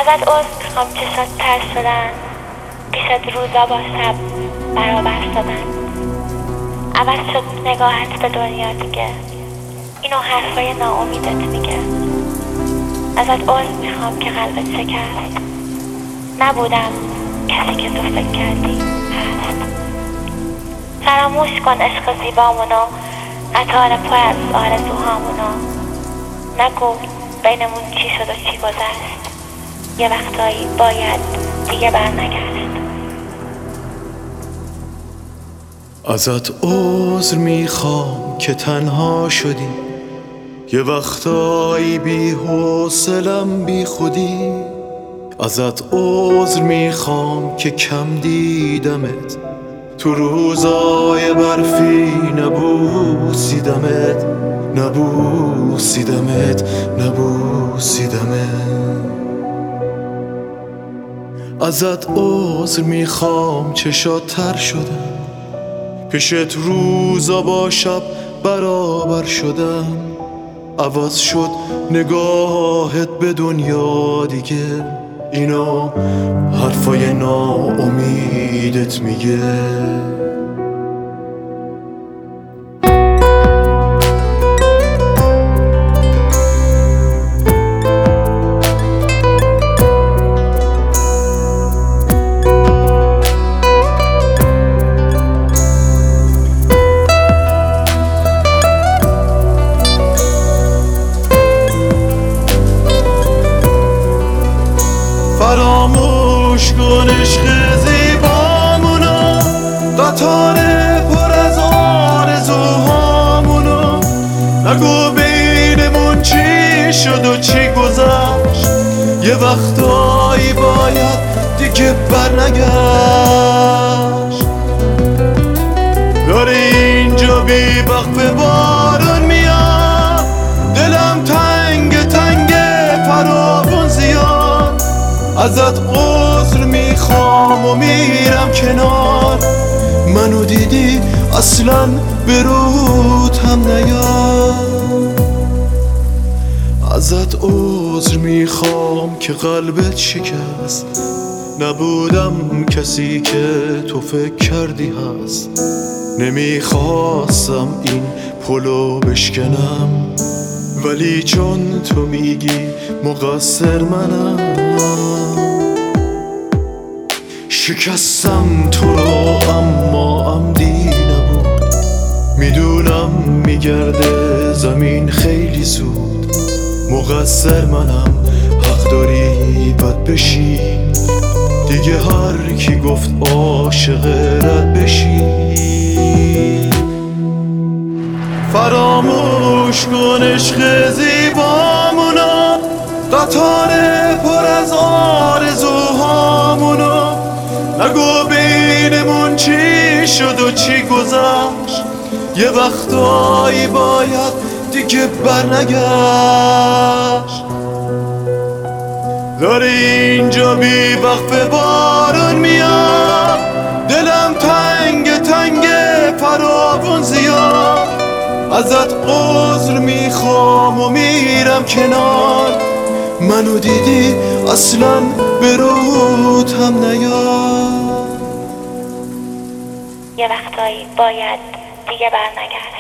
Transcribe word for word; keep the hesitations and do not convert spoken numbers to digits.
ازت عذر میخوام چشات تر شدن، پیشت روزا با شب برابر شدن. عوض شد نگاهت به دنیا دیگه، اینو حرفای ناامیدت میگه. ازت عذر میخوام که قلبت شکست، نبودم کسی که تو فکر کردی هست. فراموش کن عشق زیبامونو، قطار پر از آرزوهامونو. نگو بینمون چی شد و چی گذشت، یه وقتایی باید دیگه برنگشت. ازت عذر میخوام که تنها شدی، یه وقتایی بی حوصلم بی خودی. ازت عذر میخوام که کم دیدمت، تو روزای برفی نبوسیدمت نبوسیدمت نبوسیدمت. ازت عذر میخوام چشات تر شدن، پیشت روزا با شب برابر شدن. عوض شد نگاهت به دنیا دیگه، اینا حرفای ناامیدت میگه. فراموش کن عشق زیبامونو، قطار پر از آرزوهامونو. نگو بینمون چی شد و چی گذشت، یه وقتایی باید دیگه برنگشت. داره اینجا بی وقت به بارون میاد، دلم تنگ تنگ فراوون زیاد. ازت عذر میخوام و میرم کنار، منو دیدی اصلا به روت هم نیاد. ازت عذر میخوام که قلبت شکست، نبودم کسی که تو فکر کردی هست. نمیخواستم این پلو بشکنم، ولی چون تو میگی مقصر منم. شکستم تو رو اما عمدی نبود، میدونم میگرده زمین خیلی زود. مقصر منم، حق داری بد بشی دیگه، هر کی گفت عاشق رد بشی. فراموش کن عشق زیبامونو، قطار پر از آرزوهامونو. نگو بینمون چی شد و چی گذشت، یه وقتایی باید دیگه برنگشت. داره اینجا بی وقت بارون میاد، دلم تنگ تنگ فراوون زیاد. ازت عذر میخوام و میرم کنار، منو دیدی اصلا به روت هم نیاد. یه وقتایی باید دیگه برنگشت.